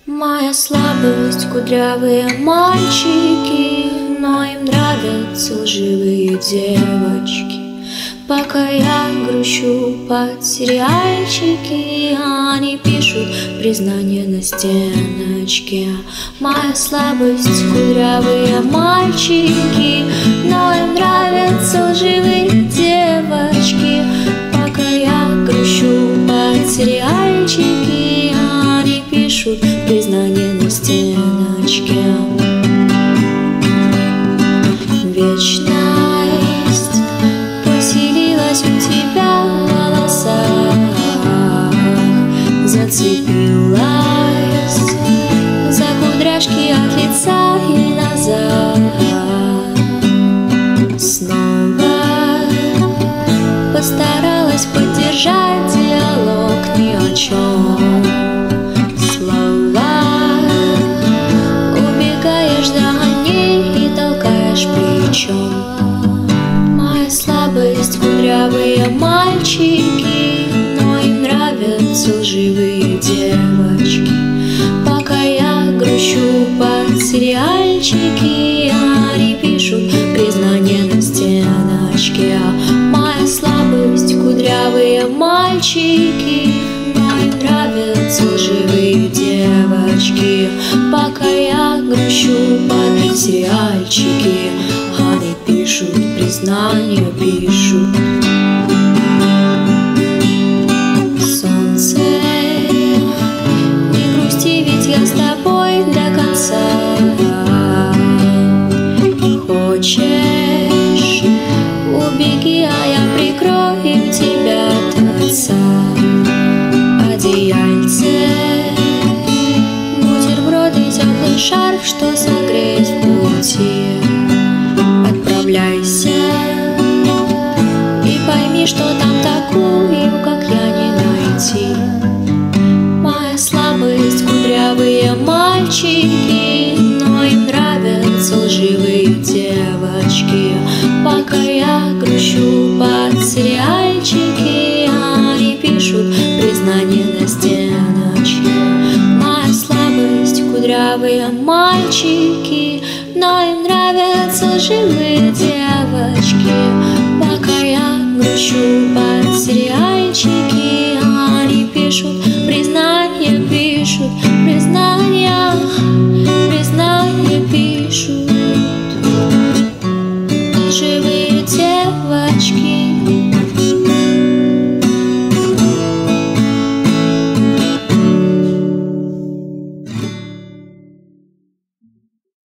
Моя слабость — кудрявые мальчики, но им нравятся лживые девочки. Пока я грущу под сериальчики, они пишут признание на стеночке. Моя слабость — кудрявые мальчики, но им нравятся лживые девочки. Пока я грущу под сериальчики, они пишут признание на стеночке. Вечность поселилась у тебя в волосах, зацепилась за кудряшки от лица и назад. Снова постаралась поддержать диалог ни о чем. Моя слабость — кудрявые мальчики, но им нравятся лживые девочки. Пока я грущу под сериальчики, они пишут признание на стеночке. Моя слабость — кудрявые мальчики, но им нравятся лживые девочки. Пока я грущу под сериальчики, они пишут признание, пишут. Солнце, не грусти, ведь я с тобой до конца. Хочешь, убеги, а я прикрою тебя от отца. Одеяльце, бутерброды, теплый шарф, что согреть в пути. Отправляйся и пойми, что там такую, как я, не найти. Моя слабость — кудрявые мальчики, но им нравятся лживые девочки. Пока я грущу под сериальчики, они пишут признание на стеночке. Моя слабость — кудрявые мальчики, но им нравятся лживые девочки. Пока я грущу под сериальчики, они пишут признание, пишут признание.